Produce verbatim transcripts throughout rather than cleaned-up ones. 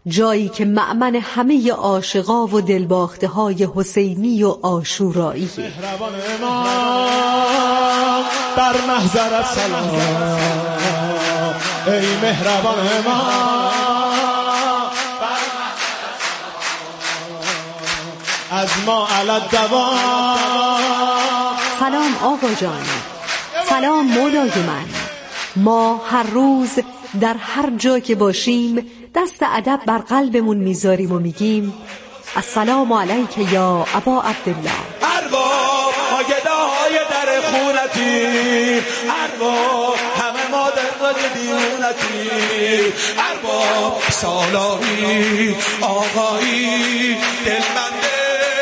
جایی که مأمن همه عاشقا و دلباخته های حسینی و عاشورایی. مهربان امام بر محضرت سلام، ای مهربان امام بر محضرت سلام، از ما علی الدوام. سلام آقا جان، سلام مولای من. ما هر روز در هر جا که باشیم دست ادب بر قلبمون میذاریم و میگیم السلام علیک یا ابا عبدالله. ارباب ما گداهای در خونتی، ارباب همه ما در قد دیونتی، ارباب سالاری آقایی دلبنده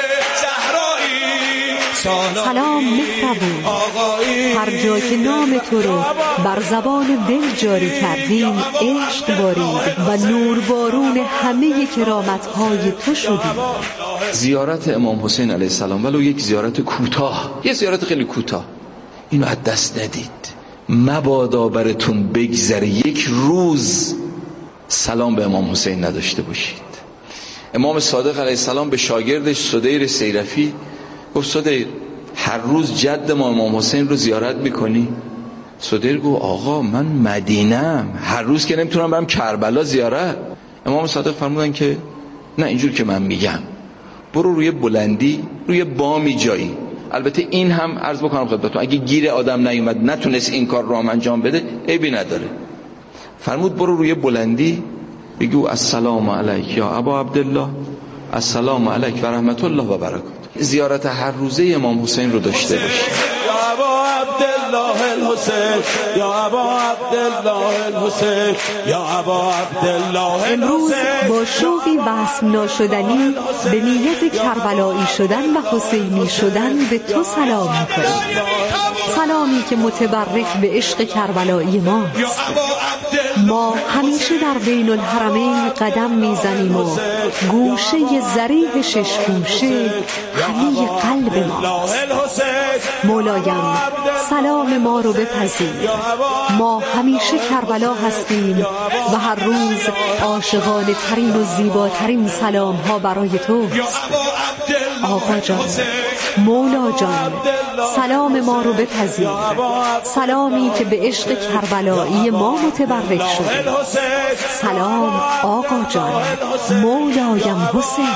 سلام مهربون. هر جا که نام تو رو بر زبان دل جاری کردیم عشق بارید و نور بارون همه کرامت‌های تو شدیم. زیارت امام حسین علیه السلام ولو یک زیارت کوتاه، یه زیارت خیلی کوتاه، اینو از دست ندید. مبادا براتون بگذره یک روز سلام به امام حسین نداشته باشید. امام صادق علیه السلام به شاگردش سدیر سیرفی گفت سدیر هر روز جد ما امام حسین رو زیارت میکنی؟ سدیر گفت آقا من مدینم، هر روز که نمیتونم برم کربلا زیارت. امام صادق فرمودن که نه، اینجور که من میگم برو روی بلندی، روی بامی جایی. البته این هم عرض بکنم خدمتتون اگه گیر آدم نیومد نتونست این کار رو هم انجام بده عیبی نداره. فرمود برو روی بلندی بگو السلام علیک یا ابا عبدالله، السلام علیک و رحمت الله و برکاته. زیارت هر روزه امام حسین رو داشته باشید. یا ابا عبدالله الحسین، یا ابا عبدالله الحسین، یا ابا عبدالله. امروز با شوقی وصل ناشدنی به نیت کربلایی شدن و حسینی شدن به تو سلام می‌کنیم. سلامی که متبرک به عشق کربلایی ماست. ما همیشه در بین الحرمین قدم میزنیم و گوشه ظریف شش گوشه همه قلب ماست. مولایم سلام ما رو بپذیر. ما همیشه کربلا هستیم و هر روز عاشقانه ترین و زیباترین سلام ها برای توست. آقا جان، مولا جان، سلام ما رو بپذیر. سلامی که به عشق کربلایی ما متبرک شده. سلام آقا جان، مولایم حسین.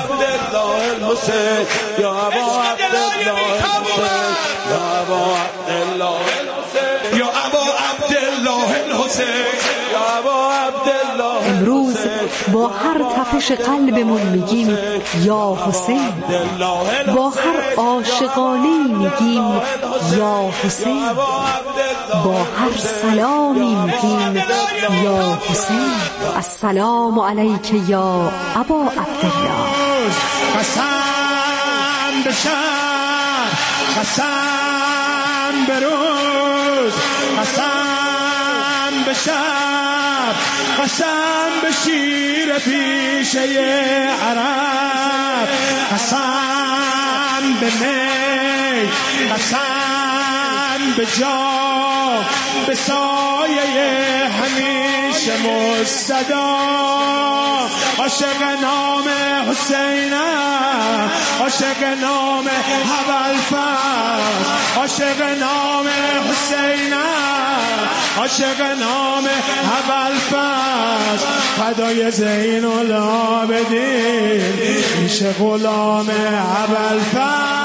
یا ابا عبدالله الحسین، یا ابا عبدالله الحسین، یا ابا عبدالله الحسین، یا ابا عبدالله. امروز با هر تپش قلبمون میگیم یا حسین، با هر عاشقانه‌ای میگیم یا حسین، با هر سلامی میگیم یا حسین. السلام علیک یا ابا عبدالله. قسم به شب، قسم به روز، قسم به شب، قسم به شیر پیشه عرب، قسم به می، قسم به جا، به سایه همیشه مستدا. عاشق نام حسینم، عاشق نام ابوالفضل، عاشق نام حسینم، عاشق نام ابوالفضل، فدای زین العابدین میشه غلام ابوالفضل.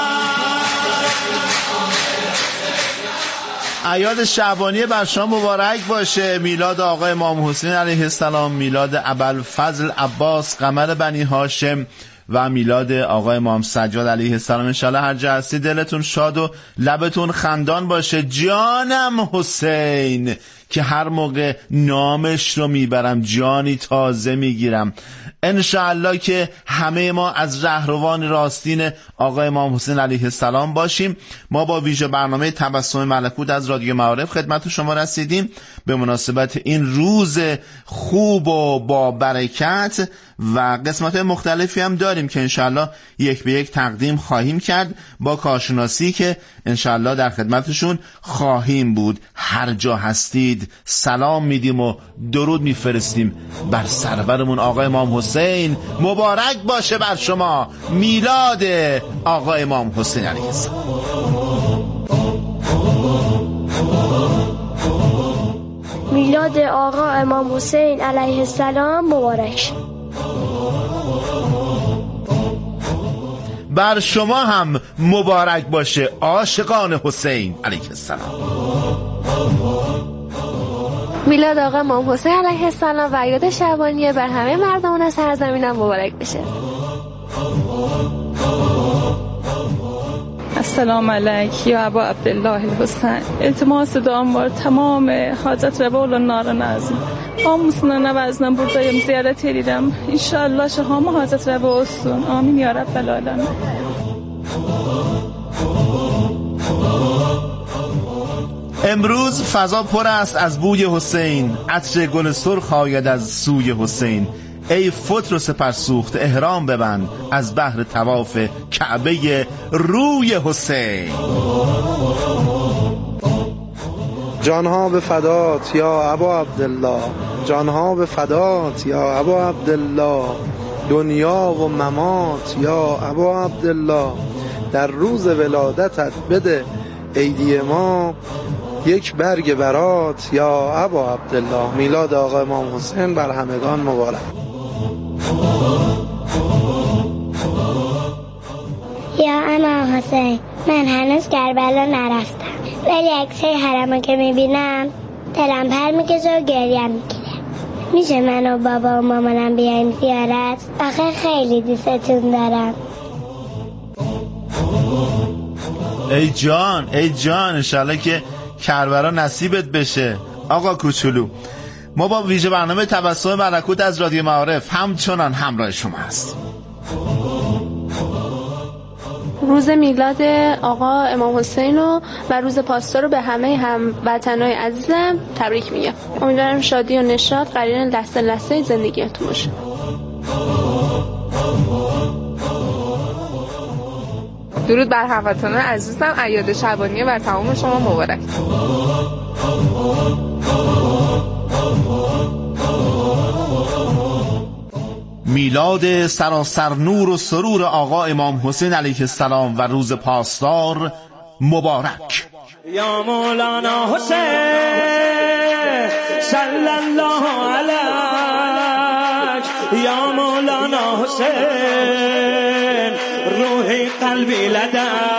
اعیاد شعبانیه بر شما مبارک باشه. میلاد آقا امام حسین علیه السلام، میلاد ابوالفضل عباس قمر بنی هاشم و میلاد آقا امام سجاد علیه السلام. انشالله هر جا هستی دلتون شاد و لبتون خندان باشه. جانم حسین که هر موقع نامش رو میبرم جانی تازه میگیرم. انشاءالله که همه ما از رهروان راستین آقا امام حسین علیه السلام باشیم. ما با ویژه برنامه تبسم ملکوت از رادیو معارف خدمت شما رسیدیم به مناسبت این روز خوب و با برکت و قسمت مختلفی هم داریم که انشاءالله یک به یک تقدیم خواهیم کرد با کارشناسی که انشاءالله در خدمتشون خواهیم بود. هر جا هستید هستید سلام میدیم و درود میفرستیم بر سرورمون آقا امام حسین. مبارک باشه بر شما میلاد آقا امام حسین علیه السلام. میلاد آقا امام حسین علیه السلام مبارک. بر شما هم مبارک باشه عاشقان حسین علیه السلام. میلاد آقا امام حسین علیه السلام و عیاد شعبانیه بر همه مردمان سرزمینم مبارک بشه. السلام علیک یا ابا عبدالله الحسین. التماس دعام بار تمام حاجت ربول و نار نازم آموسنا نوازنم بردایم زیارت ediyorum. İnşallah şahama حاجت ربا olsun. آمین یا رب العالمین. امروز فضا پر است از بوی حسین، عطر گل سرخ آید از سوی حسین. ای فطر سپرسوخت احرام ببند از بحر طواف کعبه روی حسین. جانها به فدات یا ابا عبدالله، جانها به فدات یا ابا عبدالله، دنیا و ممات یا ابا عبدالله. در روز ولادتت بده عیدی ما یک برگ برات یا ابا عبدالله. میلاد آقا امام حسین بر همگان مبارک. یا امام حسین، من هنوز کربلا نرفتم ولی عکسای حرمو که میبینم دلم پر میکشه و گریم میگیره. میشه من و بابا و مامانم بیایم زیارت؟ آخه خیلی دوستتون دارم. ای جان ای جان انشالله که کربلا نصیبت بشه. آقا کوچولو، ما با ویژه برنامه تبسم ملکوت از رادیو معارف همچنان همراه شما هستیم. روز میلاد آقا امام حسین و, و روز پاستور رو به همه هموطنای عزیزم تبریک میگم. امیدوارم شادی و نشاط قرین لحظه لحظه زندگیتون باشه. درود بر هموطنان عزیزم، عیاد شعبانیه بر تمام شما مبارک. میلاد سراسر نور و سرور آقا امام حسین علیه السلام و روز پاسدار مبارک. یا مولانا حسین صلی الله علیک، یا مولانا حسین روحی قلبی لدک،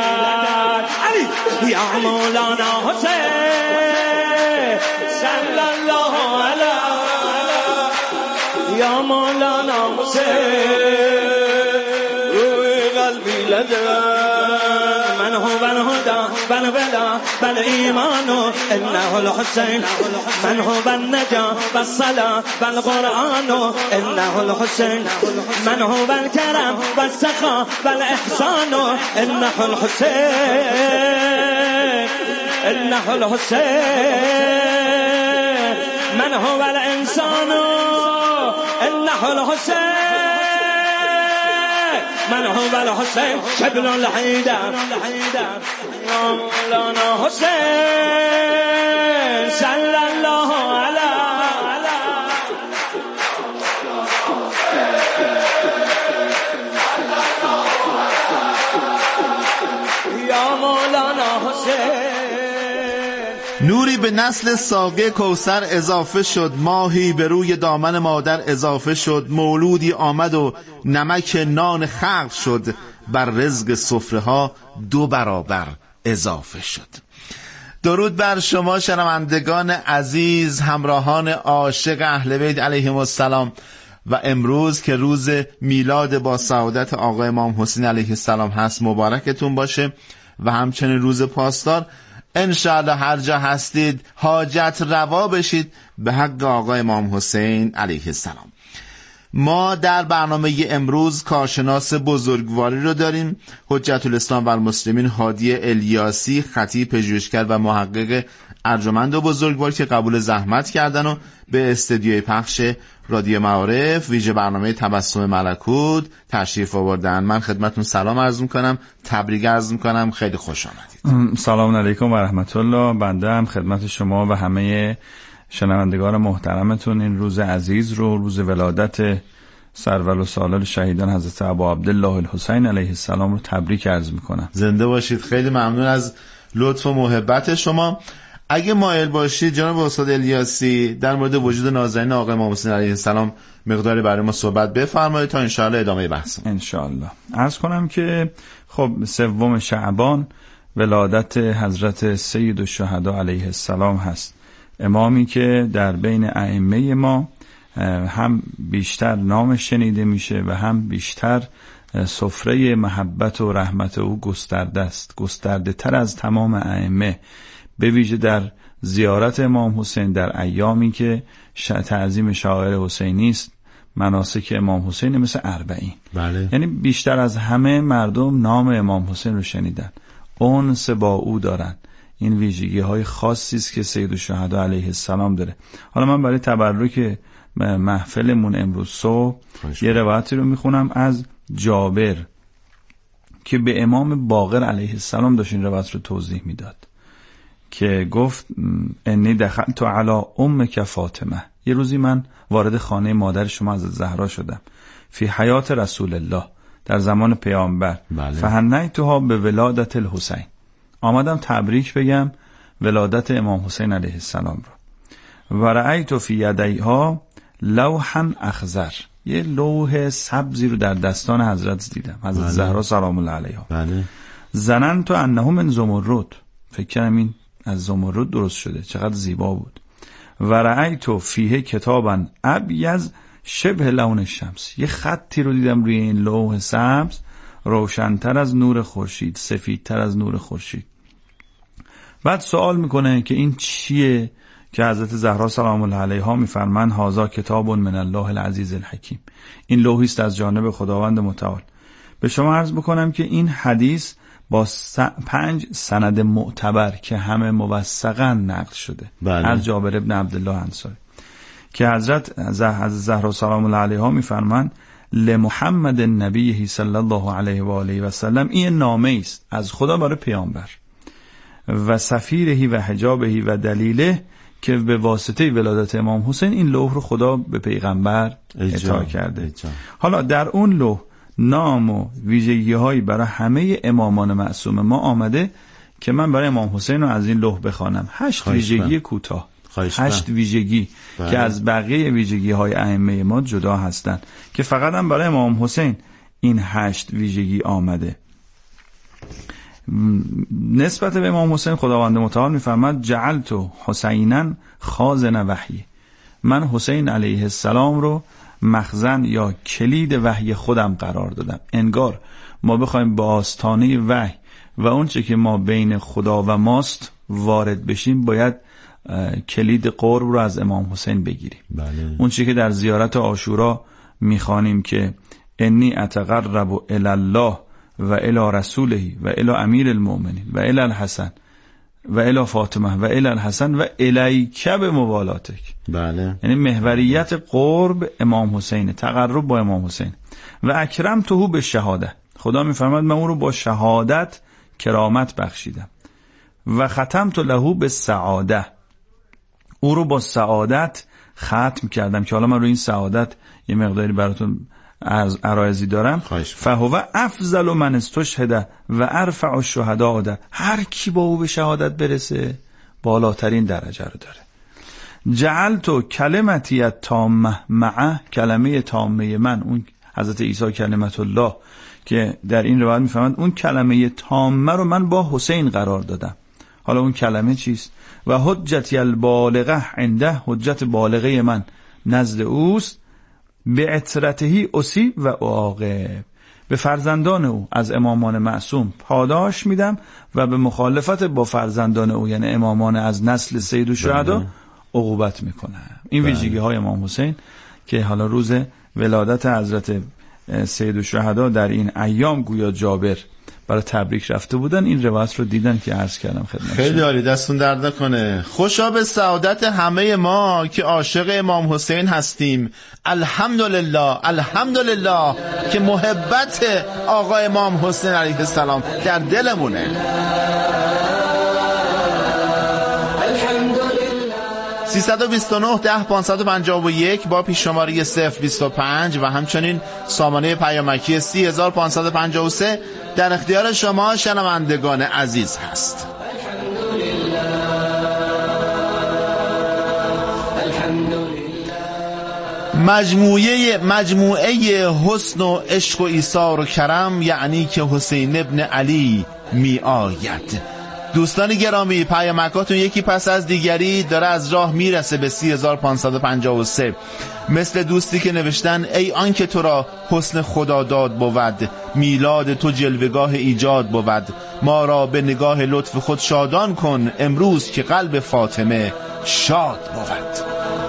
یا مولانا حسین صلی الله علیک، یا مولانا حسین روحی قلبی لدک. من هو الهدى بل بلا بل ایمان انه الحسین، من هو النجا والصلاة والقرآن انه الحسین، من هو الكرم والسخاء والاحسان انه الحسین، انه الحسین، من هو الانسان انه الحسین، من هو الحسین شبل الحیدر، یا مولانا حسین صلی الله علیه. یا مولانا حسین. نوری به نسل ساقه کوثر اضافه شد، ماهی به روی دامن مادر اضافه شد، مولودی آمد و نمک نان خلق شد، بر رزق سفره ها دو برابر اضافه شد. درود بر شما شنوندگان عزیز، همراهان عاشق اهل بیت علیهم السلام. و امروز که روز میلاد با سعادت آقا امام حسین علیه السلام هست مبارکتون باشه و همچنین روز پاسدار. انشاءالله هر جا هستید حاجت روا بشید به حق آقا امام حسین علیه السلام. ما در برنامه امروز کارشناس بزرگواری رو داریم، حجت الاسلام و المسلمین هادی الیاسی، خطیب پژوهشگر و محقق ارجمند و بزرگوار که قبول زحمت کردن و به استودیوی پخش رادیو معارف ویژه برنامه تبسم ملکوت تشریف آوردن. من خدمتتون سلام عرض میکنم، تبریک عرض میکنم، خیلی خوش آمدید. سلام علیکم و رحمت الله. بنده هم خدمت شما و همه شنوندگان محترمتون این روز عزیز رو، روز ولادت سرولوسالار شهیدان حضرت ابا عبدالله الحسین علیه السلام رو تبریک عرض میکنم. زنده باشید. خیلی ممنون از لطف و محبت شما. اگه مایل باشید جناب استاد الیاسی در مورد وجود نازنین آقای امام حسین علیه السلام مقداری برای ما صحبت بفرمایید تا انشاءالله ادامه بحث. انشاءالله. عرض کنم که خب سوم شعبان ولادت حضرت سید الشهدا علیه السلام هست، امامی که در بین ائمه ما هم بیشتر نامش شنیده میشه و هم بیشتر سفره محبت و رحمت او گسترده است، گسترده تر از تمام ائمه، به ویژه در زیارت امام حسین در ایامی که تعظیم شاعر حسینی است، مناسک امام حسین مثل اربعین. بله. یعنی بیشتر از همه مردم نام امام حسین رو شنیدن، انس با او دارن. این ویژگی های خاصی است که سید الشهدا علیه السلام داره. حالا من برای تبرک محفلمون امروز صبح یه روایتی رو میخونم از جابر که به امام باقر علیه السلام داشت این روایت رو توضیح میداد که گفت انی دخلت علی امک فاطمه، یه روزی من وارد خانه مادر شما حضرت زهرا شدم، فی حیات رسول الله، در زمان پیامبر. بله. فهنیتها به ولادت الحسین، آمدم تبریک بگم ولادت امام حسین علیه السلام رو. و رأیت فی یدیها لوحا اخضر، یه لوح سبزی رو در دستان حضرت دیدم، حضرت بله. زهرا سلام الله علیها. بله. ظننت انه من زمرد، فکر کردم این از زمرد درست شده، چقدر زیبا بود. و رأیت فیه کتابا ابیض شبه لون الشمس، یه خطی رو دیدم روی این لوح سبز روشن‌تر از نور خورشید، سفیدتر از نور خورشید. بعد سوال میکنه که این چیه که حضرت زهرا سلام الله علیها میفرمان هذا کتاب من الله العزیز الحکیم، این لوحی است از جانب خداوند متعال. به شما عرض بکنم که این حدیث با س... پنج سند معتبر که همه موثقاً نقل شده. بله. از جابر ابن عبدالله انصاری که حضرت حضرت زهرا سلام الله علیها میفرمان لمحمد النبی صلی الله علیه و آله و سلم، این نامه است از خدا برای پیامبر و سفیرهی و حجابهی و دلیله که به واسطه ولادت امام حسین این لوح رو خدا به پیغمبر اعطا کرده. اجا. حالا در اون لوح نام و ویژگی هایی برای همه امامان معصوم ما آمده که من برای امام حسین رو از این لوح بخوانم. هشت ویژگی کوتاه، هشت ویژگی بله. که از بقیه ویژگی های ائمه ما جدا هستند که فقط هم برای امام حسین این هشت ویژگی آمده. نسبت به امام حسین خداوند متعال میفرماد جعلت حسینا خازن وحی، من حسین علیه السلام رو مخزن یا کلید وحی خودم قرار دادم. انگار ما بخوایم به آستانه وحی و اون چه که ما بین خدا و ماست وارد بشیم باید کلید قرب رو از امام حسین بگیریم. بله. اون چه که در زیارت عاشورا میخوانیم که انی اتقرب الی الله و الی رسوله و الی امیر المؤمنین و الی الحسن و الی فاطمه و الی الحسن و الیک بموالاتک. بله. یعنی محوریت قرب امام حسین، تقرب با امام حسین. و اکرمته به شهاده، خدا میفرماد من اون رو با شهادت کرامت بخشیدم. و ختمت له به سعاده، او رو با سعادت ختم کردم که حالا من رو این سعادت یه مقداری براتون از عرایزی دارم. فهو افضل من استشهد و ارفع الشهداء ده، هر کی با او به شهادت برسه بالاترین درجه رو داره. جعلت کلمتی التامه معه، کلمه تامه من، اون حضرت عیسی کلمت الله که در این روایت میفهمند اون کلمه تامه رو من با حسین قرار دادم. حالا اون کلمه چیست؟ و حجتی البالغه عنده، حجت بالغه من نزد اوست، به عترتهی اصیب و عاقب، به فرزندان او از امامان معصوم پاداش میدم و به مخالفت با فرزندان او یعنی امامان از نسل سید الشهدا عقوبت میکنم. این ویژگی های امام حسین که حالا روز ولادت حضرت سید الشهدا در این ایام گویا جابر برای تبریک رفته بودن، این روایت رو دیدن که عرض کردم خدمتتون. خیلی عالی، دستون درد نکنه. خوشا به سعادت همه ما که عاشق امام حسین هستیم. الحمدلله الحمدلله که محبت آقا امام حسین علیه السلام در دلمونه. سیصد و بیست و نه ده پانصد و پنجاه و یک با پیش شماره صفر بیست و پنج و همچنین سامانه پیامکی سی هزار پانصد و پنجاه و سه در اختیار شما شنوندگان عزیز هست. مجموعه مجموعه حسن و عشق و ایثار و کرم، یعنی که حسین ابن علی می آید. دوستان گرامی، پیامکاتون یکی پس از دیگری داره از راه میرسه به سی هزار پانصد و پنجاه و سه. مثل دوستی که نوشتن ای آن که تو را حسن خدا داد بود، میلاد تو جلوگاه ایجاد بود، ما را به نگاه لطف خود شادان کن، امروز که قلب فاطمه شاد بود.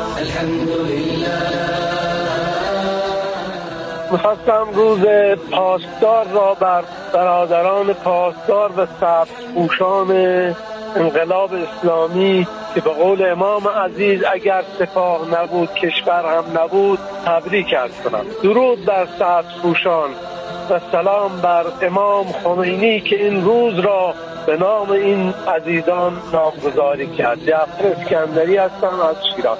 می‌خواستم روز پاسدار را بر برادران پاسدار و سبزپوشان انقلاب اسلامی که به قول امام عزیز اگر سپاه نبود کشور هم نبود تبریک عرض کنم. درود بر سبزپوشان و سلام بر امام خمینی که این روز را به نام این عزیزان نامگذاری کرد. جعفر اسکندری هستم از شیراز.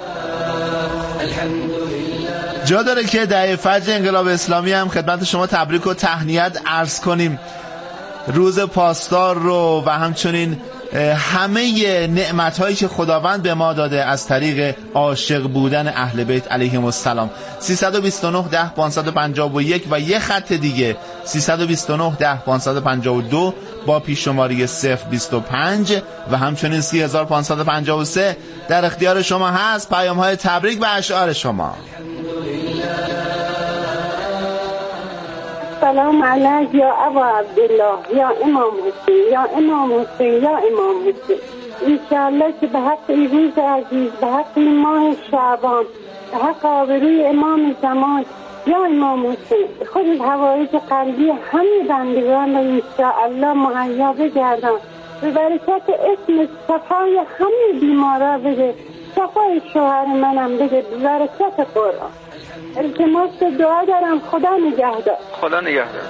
جا داره که دهه فجر انقلاب اسلامی هم خدمت شما تبریک و تهنیت عرض کنیم. روز پاسدار رو و همچنین همه نعمت‌هایی که خداوند به ما داده از طریق عاشق بودن اهل بیت علیهم السلام. سیصد و بیست و نه ده پانصد و پنجاه و یک و یه خط دیگه سیصد و بیست و نه ده پانصد و پنجاه و دو با پیش شماره صفر بیست و پنج و همچنین سی هزار پانصد و پنجاه و سه در اختیار شما هست. پیام‌های تبریک و اشعار شما. سلام علیک یا ابا عبدالله یا امام حسین یا امام حسین یا امام حسین. انشاءالله که به حق این روز عزیز، به حق این ماه شعبان، به حق آبروی امام زمان یا امام حسین خود حوایج قلبی همه بندگان را انشاءالله مهیا بگردان، به برکت اسم صفای همه بیمارا بده، صفای شوهر منم بده، به برکت قرآن. التماس دعا دارم. خدا نگهدار. خدا نگهدار.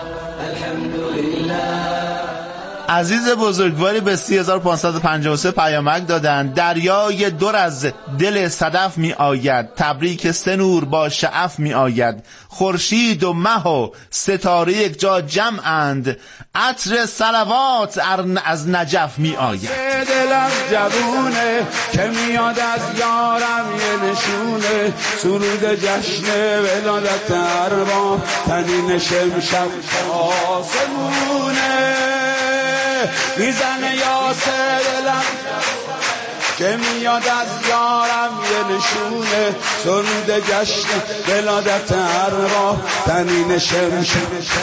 عزیز بزرگواری به سی هزار پانصد و پنجاه و سه پیامک دادن. دریای در از دل صدف می آید، تبریک سه نور با شعف می آید، خورشید و مه و ستاره یک جا جمعند، عطر صلوات از نجف می آید. دلم جوونه که میاد از یارم یه نشونه، سرود جشن ولادت ارباب تنین شمشب آسمونه، میزنه یاسر دلم که میاد از یارم یه نشونه، سرود جشن ولادت ارباب تنین شمشب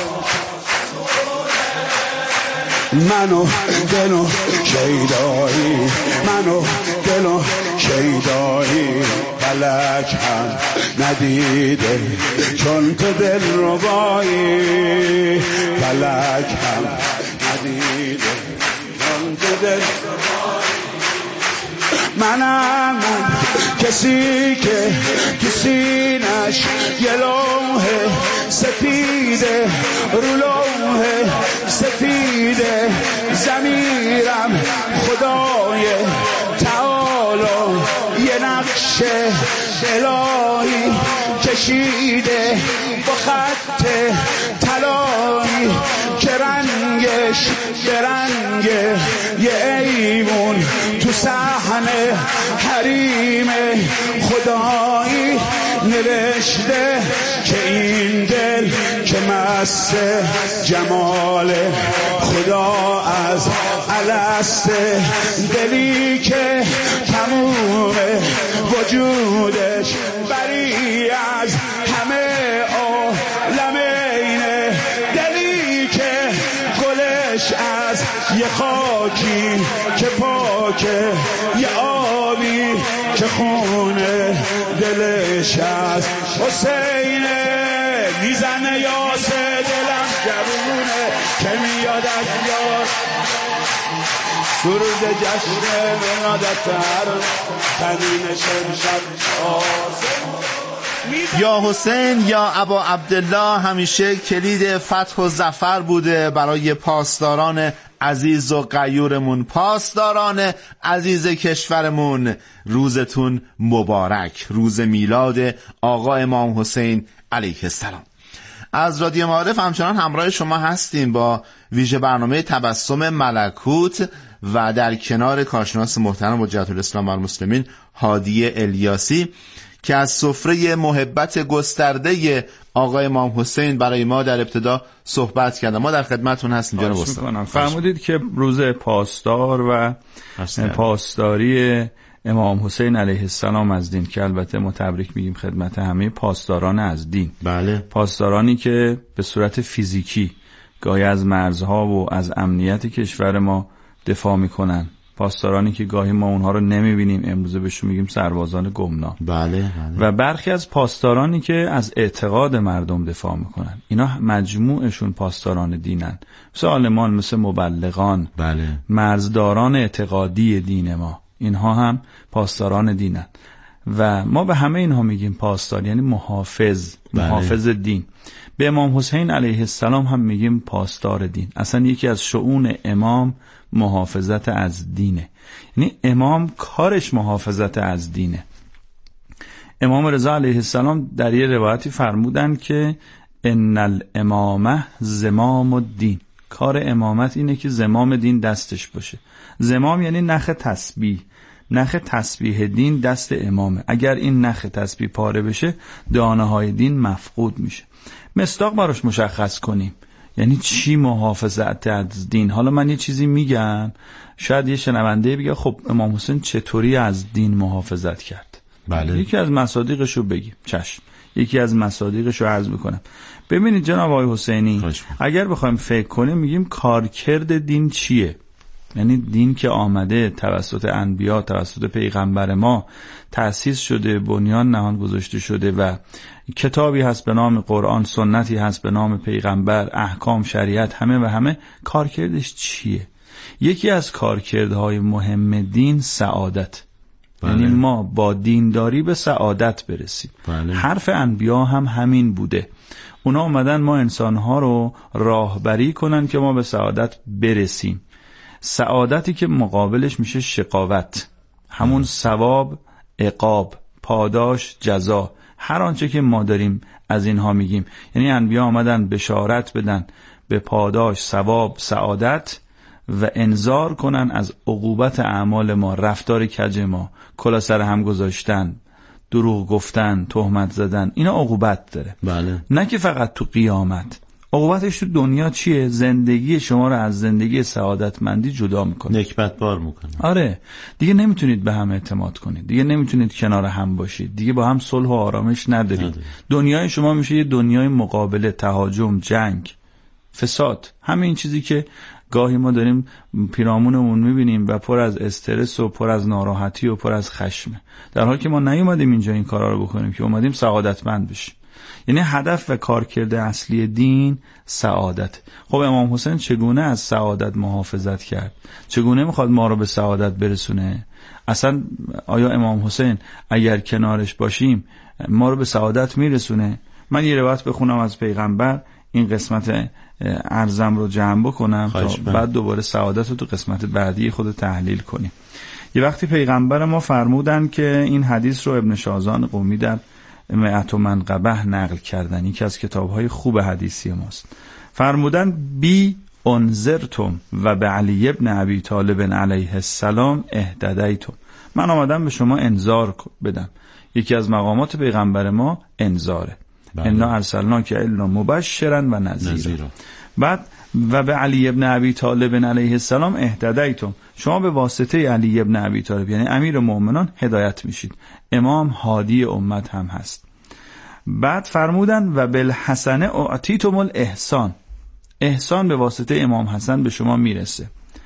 منو دلو شیدایی، منو دلو شیدایی، فلک هم ندیده چون تو دل ربایی، فلک هم ندیده چون تو دل منم کسی که تو سینش یه لوح سفیده، رو لوح سفیده ضمیرم خدای تعالی یه نقش الهی کشیده با خط طلایی که رنگش به رنگ یه ایمون تو صحنه حریم خدایی نوشته که این دل که مست جمال خدا از السته، دلی که تموم وجودش بری از همه عالمینه، دلی که گلش از یه خاکی که پاکه، یه آبی که خونه دلش از حسینه، میزنه یاسه دلم جوونه که میاد از یار، سرود جشن ولادت تنین شمشب آسمون. یا حسین یا ابا عبدالله همیشه کلید فتح و ظفر بوده برای پاسداران عزیز و غیورمون، پاسداران عزیز کشورمون، روزتون مبارک، روز میلاد آقا امام حسین علیه السلام. از رادیو معارف همچنان همراه شما هستیم با ویژه برنامه تبسم ملکوت و در کنار کارشناس محترم حجت الاسلام و المسلمین هادی الیاسی که از سفره محبت گسترده آقای امام حسین برای ما در ابتدا صحبت کردن. ما در خدمتتون هستیم جناب استاد. فرمودید که روز پاسدار و پاسداری امام حسین علیه السلام از دین، که البته ما تبریک میگیم خدمت همه پاسداران از دین. بله. پاسدارانی که به صورت فیزیکی گاهی از مرزها و از امنیت کشور ما دفاع میکنن، پاسدارانی که گاهی ما اونها رو نمیبینیم، امروزه بهشون میگیم سربازان گمنام. بله, بله. و برخی از پاسدارانی که از اعتقاد مردم دفاع میکنن، اینا مجموعشون پاسداران دینن، مثل عالمان، مثل مبلغان. بله. مرزداران اعتقادی دین ما، اینها هم پاسداران دینن و ما به همه اینها میگیم پاسدار، یعنی محافظ. بله. محافظ دین. به امام حسین علیه السلام هم میگیم پاسدار دین. اصلا یکی از شؤون امام محافظت از دینه، یعنی امام کارش محافظت از دینه. امام رضا علیه السلام در یه روایتی فرمودن که ان الامامه زمام الدین، کار امامت اینه که زمام دین دستش باشه. زمام یعنی نخ تسبیح، نخ تسبیح دین دست امامه. اگر این نخ تسبیح پاره بشه دانه های دین مفقود میشه. مصداق براش مشخص کنیم، یعنی چی محافظت از دین؟ حالا من یه چیزی میگم، شاید یه شنونده بگه خب امام حسین چطوری از دین محافظت کرد؟ بله. یکی از مصادیقش رو بگیم. چشم. یکی از مصادیقش رو عرض میکنم. ببینید جناب آقای حسینی، اگر بخوایم فکر کنیم میگیم کارکرد دین چیه؟ یعنی دین که آمده توسط انبیا، توسط پیغمبر ما تأسیس شده، بنیان نهان گذاشته شده و کتابی هست به نام قرآن، سنتی هست به نام پیغمبر، احکام، شریعت، همه و همه. کارکردش چیه؟ یکی از کارکردهای مهم دین سعادت. بله. یعنی ما با دینداری به سعادت برسیم. بله. حرف انبیا هم همین بوده. اونا اومدن ما انسانها رو راهبری کنن که ما به سعادت برسیم. سعادتی که مقابلش میشه شقاوت، همون ثواب، عقاب، پاداش، جزا، هر آنچه که ما داریم از اینها میگیم. یعنی انبیا آمدن بشارت بدن به پاداش، ثواب، سعادت و انذار کنن از عقوبت اعمال ما، رفتار کج ما، کلا سر هم گذاشتن، دروغ گفتن، تهمت زدن. اینا عقوبت داره. بله. نه که فقط تو قیامت. عقوبتش تو دنیا چیه؟ زندگی شما رو از زندگی سعادتمندی جدا میکنه، نکبت بار میکنه. آره، دیگه نمیتونید به هم اعتماد کنید، دیگه نمیتونید کنار هم باشید، دیگه با هم صلح و آرامش ندارید. ندارید. دنیای شما میشه یه دنیای مقابله، تهاجم، جنگ، فساد. همین چیزی که گاهی ما داریم پیرامونمون میبینیم و پر از استرس و پر از ناراحتی و پر از خشمه، در حالی که ما نیومدیم اینجا این کارا رو بکنیم، که اومدیم سعادتمند بشیم. یعنی هدف و کارکرد اصلی دین سعادت. خب امام حسین چگونه از سعادت محافظت کرد؟ چگونه میخواد ما رو به سعادت برسونه؟ اصلا آیا امام حسین اگر کنارش باشیم ما رو به سعادت میرسونه؟ من یه روایت بخونم از پیغمبر، این قسمت عرضم رو جمع بکنم تا بعد دوباره سعادت رو تو قسمت بعدی خود تحلیل کنیم. یه وقتی پیغمبر ما فرمودن که این حدیث رو ابن شازان قمی در مئت و منقبه نقل کردن، یکی از کتاب‌های خوب حدیثی ماست. فرمودن بی انذرتم و به علی ابن ابی طالب علیه السلام اهتدیتم. من آمدم به شما انذار بدم. یکی از مقامات پیغمبر ما انذاره. انا ارسلناک الا مبشرا و نذیرا. بعد و به علی ابن ابی طالب علیه السلام اهتدیتم، شما به واسطه علی ابن ابی طالب یعنی امیر مومنان هدایت میشید. امام هادی امت هم هست. بعد فرمودن و بالحسن اعطیتم الاحسان، احسان به واسطه امام حسن به شما میرسه.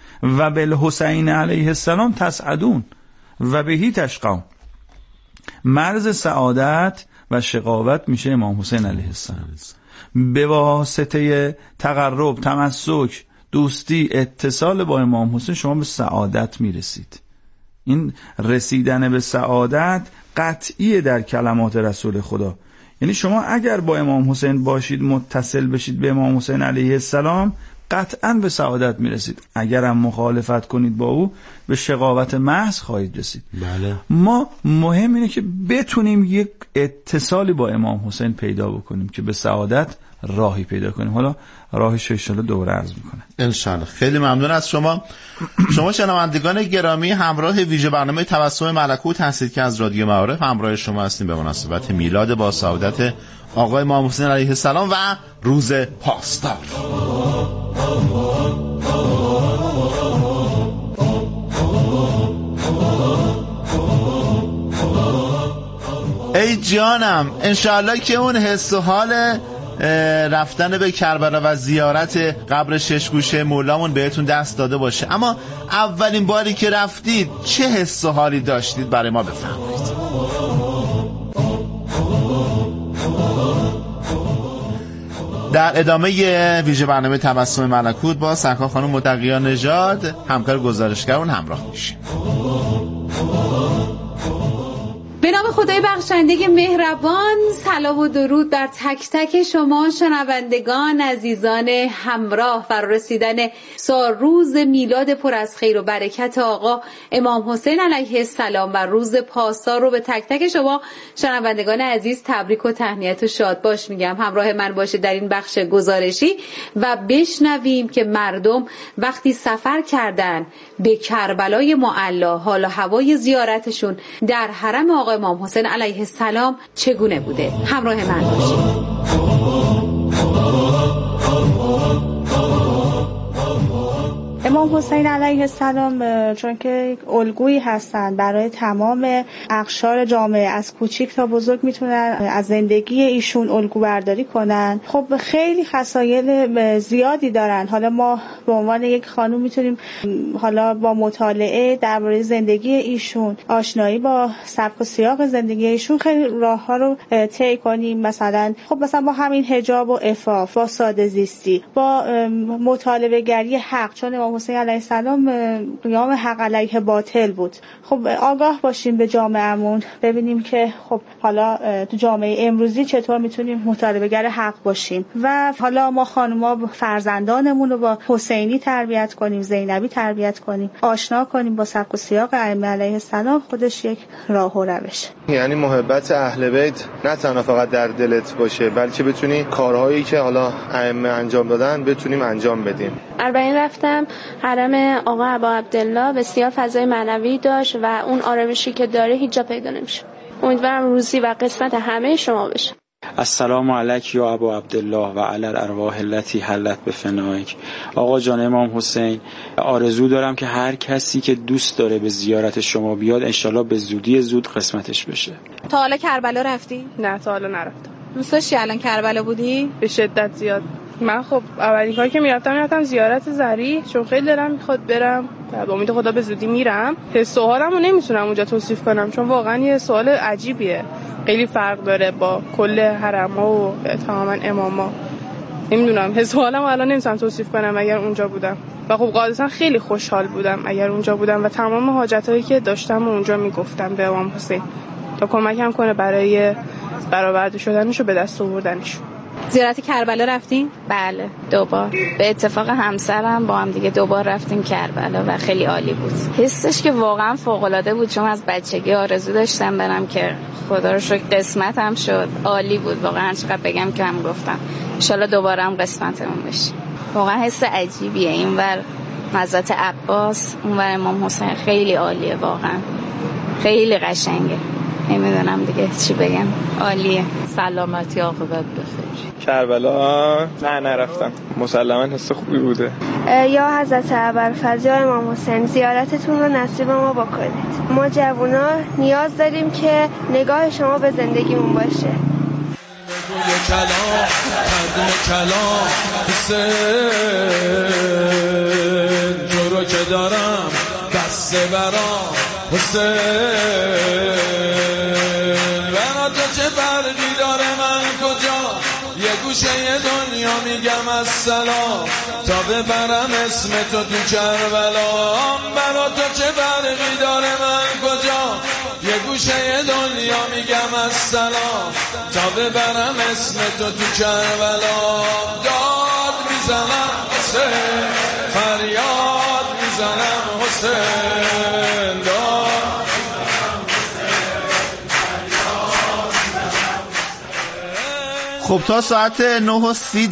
و بالحسین علیه السلام تسعدون و بهی تشقون، مرز سعادت و شقاوت میشه امام حسین علیه السلام. به واسطه تقرب، تمسک، دوستی، اتصال با امام حسین شما به سعادت میرسید. این رسیدن به سعادت قطعیه در کلمات رسول خدا. یعنی شما اگر با امام حسین باشید، متصل بشید به امام حسین علیه السلام، قطعاً به سعادت میرسید. اگر هم مخالفت کنید با او به شقاوت محض خواهید رسید. بله. ما مهم اینه که بتونیم یک اتصالی با امام حسین پیدا بکنیم که به سعادت راهی پیدا کنیم. حالا راهش ان شاءالله دوباره عرض میکنه ان شاءالله. خیلی ممنون از شما. شما شنوندگان گرامی، همراه ویژه برنامه تبسم ملکوت هستید که از رادیو معارف همراه شما هستیم به مناسبت میلاد با سعادت آقای امام حسین علیه السلام و روز پاسدار. ای جانم، انشاءالله که اون حس و حال رفتن به کربلا و زیارت قبر شش گوشه مولامون بهتون دست داده باشه. اما اولین باری که رفتید چه حس و حالی داشتید برای ما بفرمایید. در ادامه ویژه برنامه تبسم ملکوت با سرکار خانم متقیه نژاد همکار گزارشگرون همراه میشیم. به نام خدای بخشنده مهربان، سلام و درود بر تک تک شما شنوندگان عزیزان همراه و رسیدن سال روز میلاد پر از خیر و برکت آقا امام حسین علیه السلام و روز پاسدار رو به تک تک شما شنوندگان عزیز تبریک و تهنیت و شاد باش میگم. همراه من باشه در این بخش گزارشی و بشنویم که مردم وقتی سفر کردن به کربلای معلا حال و هوای زیارتشون در حرم آقا امام حسین علیه السلام چگونه بوده. همراه من باشید. امام حسین علیه السلام چون که الگویی هستند برای تمام اقشار جامعه، از کوچیک تا بزرگ میتونن از زندگی ایشون الگو برداری کنن. خب خیلی خصایل زیادی دارن. حالا ما به عنوان یک خانوم میتونیم حالا با مطالعه درباره زندگی ایشون، آشنایی با سبک و سیاق زندگی ایشون خیلی راهها رو طی کنیم. مثلا خب مثلا با همین حجاب و عفاف، با ساده زیستی، با مطالبه گری حق، چون امام حسین علیه السلام قیام حق علیه باطل بود. خب آگاه باشیم به جامعهمون، ببینیم که خب حالا تو جامعه امروزی چطور میتونیم مطالبه گر حق باشیم و حالا ما خانوما فرزندانمون رو با حسینی تربیت کنیم، زینبی تربیت کنیم، آشنا کنیم با سبک و سیاق ائمه علیه السلام. خودش یک راه و روش. یعنی محبت اهل بیت نه تنها فقط در دلت باشه، بلکه بتونی کارهایی که حالا ائمه انجام دادن بتونیم انجام بدیم. اربعین رفتم حرم آقا ابا عبدالله، بسیار فضای معنوی داشت و اون آرامشی که داره هیچ جا پیدا نمیشه. امیدوارم روزی و قسمت همه شما بشه. السلام علیک یا ابا عبدالله و علی الارواح التي حلت بفنایک. آقا جان امام حسین، آرزو دارم که هر کسی که دوست داره به زیارت شما بیاد انشالله به زودی زود قسمتش بشه. تا حالا کربلا رفتی؟ نه تا حالا نرفتم. دوست داشتی الان کربلا بودی؟ به شدت زیاد. من خب اولین کاری که میرفتم میرفتم زیارت ضریح، چون خیلی دلم میخواد برم و با امید خدا به زودی میرم. حس و حالمو نمیتونم اونجا توصیف کنم، چون واقعا یه سوال عجیبیه. خیلی فرق داره با کل حرم‌ها و تماما اماما. نمیدونم، حس و حالمو الان نمیتونم توصیف کنم اگر اونجا بودم. و خب قاعدتا خیلی خوشحال بودم اگر اونجا بودم و تمام حاجتایی که داشتم اونجا میگفتم به امام حسین تا کمکم کنه برای برآورده شدنش و به دست آوردنش. زیارت کربلا رفتین؟ بله، دوبار. به اتفاق همسرم با هم دیگه دوبار رفتیم کربلا و خیلی عالی بود. حسش که واقعا فوق‌العاده بود، چون از بچگی آرزو داشتم برم که خدا رو شکر قسمتم شد. عالی بود واقعا، چقدر بگم که هم گفتم. ان شاءالله دوباره هم قسمتمون بشه. واقعا حس عجیبیه. اینور حضرت عباس، اونور امام حسین، خیلی عالیه واقعا. خیلی قشنگه. نمیدونم دیگه چی بگم. عالیه. سلامتی عاقبت بخیر. کربلا نه نرفتم، مسلما حس خوبی بوده. یا حضرت ابوالفضل یا امام حسین، زیارتتون رو نصیب ما بکنید. ما جوونا نیاز داریم که نگاه شما به زندگیمون باشه. کلام قدم کلام حسین، تو رو که دارم بسته برام حسین. برا تو چه فرقی داره من کجا، یه گوشه یه دنیا میگم السلام تا ببرم اسم تو تو کربلا. برا تو چه فرقی داره من کجا، یه گوشه یه دنیا میگم السلام تا ببرم اسم تو تو کربلا. داد میزنم حسین، خب تا ساعت نه و سی